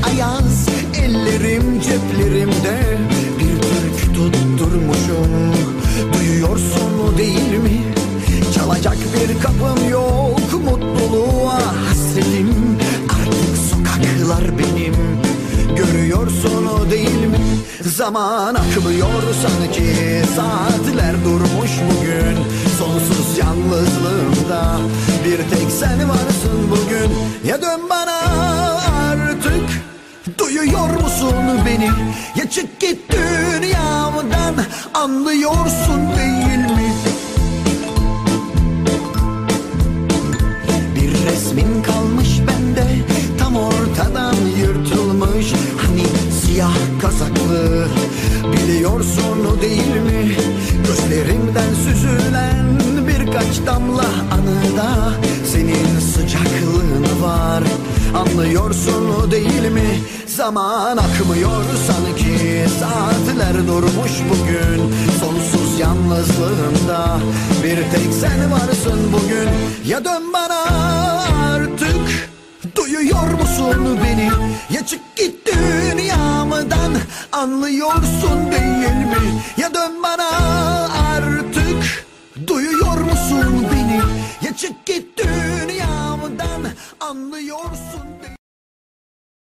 ayaz, ellerim ceplerimde bir türkü tutturmuşum. Duyuyorsun değil mi? Çalacak bir kapım yok, mutluluğa hasretim. Artık sokaklar benim, görüyorsun değil mi? Zaman akmıyor sanki, saatler durmuş bugün. Sonsuz yalnızlığımda bir tek sen varsın bugün. Ya dön bana artık, duyuyor musun beni? Ya çık git dünyamdan, anlıyorsun değil mi? Bir resmin kalmış bende, tam ortadan yırtılmış. Hani siyah kazaklı, biliyorsun değil mi? Gözlerimden süzülen birkaç damla anıda senin sıcaklığın var, anlıyorsun değil mi? Zaman akmıyor sanki, saatler durmuş bugün. Sonsuz yalnızlığımda bir tek sen varsın bugün. Ya dön bana artık, duyuyor musun beni? Ya çık git dünyamdan, anlıyorsun değil mi? Ya dön bana artık, duyuyor musun beni? Ya çık git dünyamdan, anlıyorsun.